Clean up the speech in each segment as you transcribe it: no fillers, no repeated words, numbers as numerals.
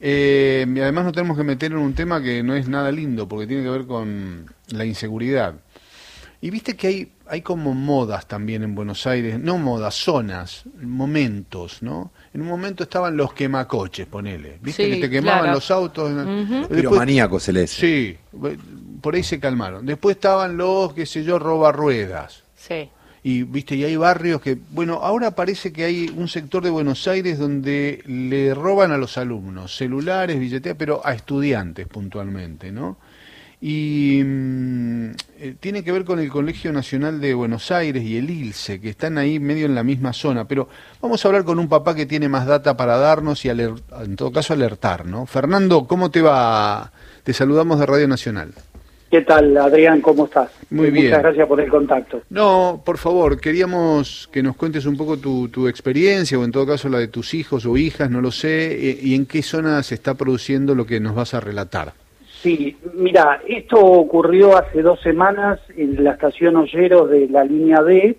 Y además nos tenemos que meter en un tema que no es nada lindo, porque tiene que ver con la inseguridad. Y viste que hay como modas también en Buenos Aires, no modas, zonas, momentos, ¿no? En un momento estaban los quemacoches, ponele. Viste que Sí, te quemaban claro. los autos. Ujú. Piromaníaco se le dice. Sí, por ahí se calmaron. Después estaban los, qué sé yo, robarruedas. Sí. Y viste, y hay barrios que, bueno, ahora parece que hay un sector de Buenos Aires donde le roban a los alumnos celulares, billeteras, pero a estudiantes puntualmente, ¿no? Y tiene que ver con el Colegio Nacional de Buenos Aires y el ILSE, que están ahí medio en la misma zona. Pero vamos a hablar con un papá que tiene más data para darnos y en todo caso alertar, ¿no? Fernando, ¿cómo te va? Te saludamos de Radio Nacional. ¿Qué tal, Adrián? ¿Cómo estás? Muy bien. Muchas gracias por el contacto. No, por favor, queríamos que nos cuentes un poco tu experiencia, o en todo caso la de tus hijos o hijas, no lo sé, y en qué zona se está produciendo lo que nos vas a relatar. Sí, mira, esto ocurrió hace 2 semanas en la estación Olleros de la línea D.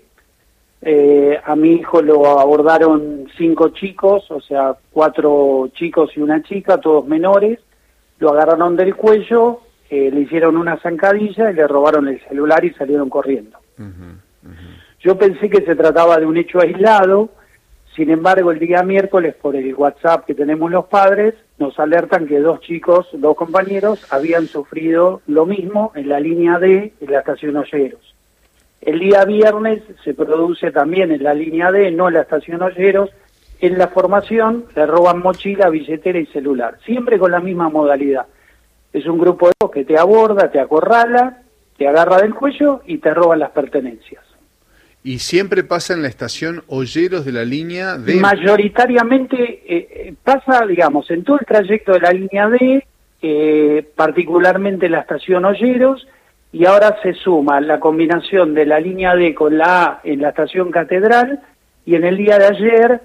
A mi hijo lo abordaron 5 chicos, o sea, 4 chicos y una chica, todos menores. Lo agarraron del cuello, le hicieron una zancadilla y le robaron el celular y salieron corriendo. Yo pensé que se trataba de un hecho aislado. Sin embargo, el día miércoles, por el WhatsApp que tenemos los padres, nos alertan que 2 chicos, 2 compañeros, habían sufrido lo mismo en la línea D en la estación Olleros. El día viernes se produce también en la línea D, no en la estación Olleros. En la formación le roban mochila, billetera y celular, siempre con la misma modalidad. Es un grupo de 2 que te aborda, te acorrala, te agarra del cuello y te roban las pertenencias. ¿Y siempre pasa en la estación Olleros de la línea D? Mayoritariamente pasa, digamos, en todo el trayecto de la línea D, particularmente en la estación Olleros, y ahora se suma la combinación de la línea D con la A en la estación Catedral, y en el día de ayer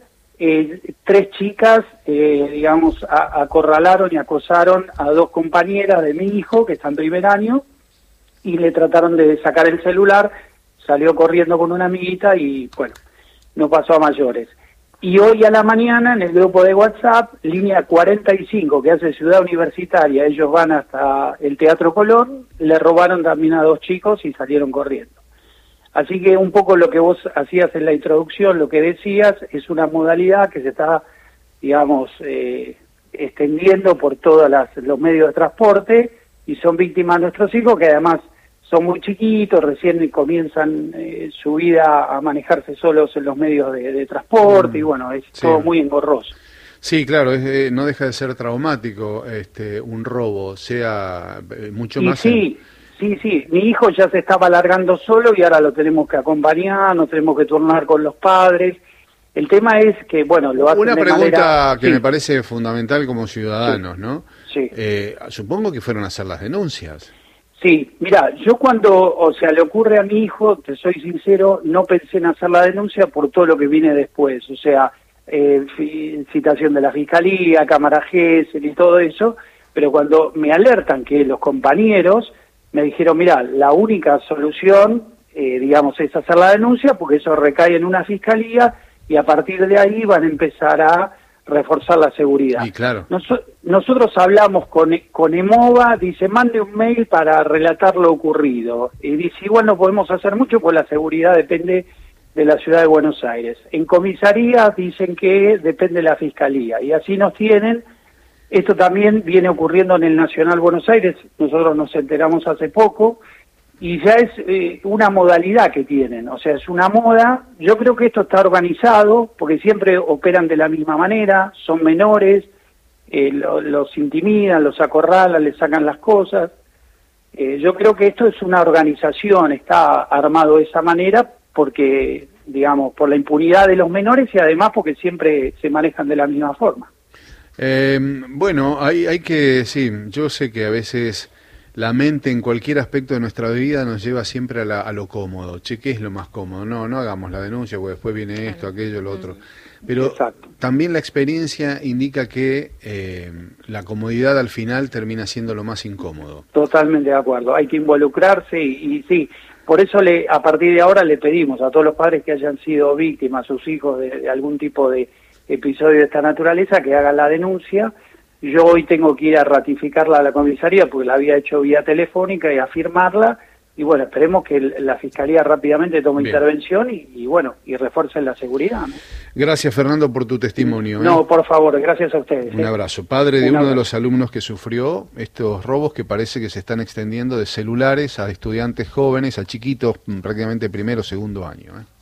3 chicas, digamos, acorralaron y acosaron a 2 compañeras de mi hijo, que está en primer año, y le trataron de sacar el celular. Salió corriendo con una amiguita y, bueno, no pasó a mayores. Y hoy a la mañana, en el grupo de WhatsApp, línea 45, que hace Ciudad Universitaria, ellos van hasta el Teatro Colón, le robaron también a 2 chicos y salieron corriendo. Así que un poco lo que vos hacías en la introducción, lo que decías, es una modalidad que se está, digamos, extendiendo por todos los medios de transporte, y son víctimas nuestros hijos, que además son muy chiquitos, recién comienzan su vida a manejarse solos en los medios de transporte, y bueno, es todo muy engorroso. Sí, claro, no deja de ser traumático un robo, sea mucho más... Sí, mi hijo ya se estaba largando solo y ahora lo tenemos que acompañar, nos tenemos que turnar con los padres. El tema es que, bueno, lo hacen Una de pregunta manera... que me parece fundamental como ciudadanos, ¿no? Sí. Supongo que fueron a hacer las denuncias. Sí, mira, yo cuando, le ocurre a mi hijo, te soy sincero, no pensé en hacer la denuncia por todo lo que viene después, citación de la Fiscalía, cámara Gesell y todo eso, pero cuando me alertan que los compañeros me dijeron, mira, la única solución, es hacer la denuncia, porque eso recae en una Fiscalía y a partir de ahí van a empezar a reforzar la seguridad. Y claro. Nosotros hablamos con EMOVA, dice, mande un mail para relatar lo ocurrido. Y dice, igual no podemos hacer mucho, pues la seguridad depende de la ciudad de Buenos Aires. En comisaría dicen que depende de la Fiscalía, y así nos tienen. Esto también viene ocurriendo en el Nacional Buenos Aires, nosotros nos enteramos hace poco, y ya es una modalidad que tienen, es una moda. Yo creo que esto está organizado, porque siempre operan de la misma manera, son menores, los intimidan, los acorralan, les sacan las cosas. Yo creo que esto es una organización, está armado de esa manera, porque, por la impunidad de los menores y además porque siempre se manejan de la misma forma. Bueno, hay que, sí, yo sé que a veces la mente en cualquier aspecto de nuestra vida nos lleva siempre a lo cómodo. Che, ¿qué es lo más cómodo? No hagamos la denuncia, porque después viene esto, aquello, lo otro. Pero exacto, también la experiencia indica que la comodidad al final termina siendo lo más incómodo. Totalmente de acuerdo, hay que involucrarse y sí, por eso a partir de ahora le pedimos a todos los padres que hayan sido víctimas, sus hijos, de algún tipo de episodio de esta naturaleza, que hagan la denuncia. Yo hoy tengo que ir a ratificarla a la comisaría porque la había hecho vía telefónica y a firmarla. Y bueno, esperemos que la Fiscalía rápidamente tome intervención y bueno, y refuerce la seguridad, ¿no? Gracias, Fernando, por tu testimonio. No, por favor, gracias a ustedes. Un abrazo. Padre de uno de los alumnos que sufrió estos robos que parece que se están extendiendo de celulares a estudiantes jóvenes, a chiquitos, prácticamente primero o segundo año.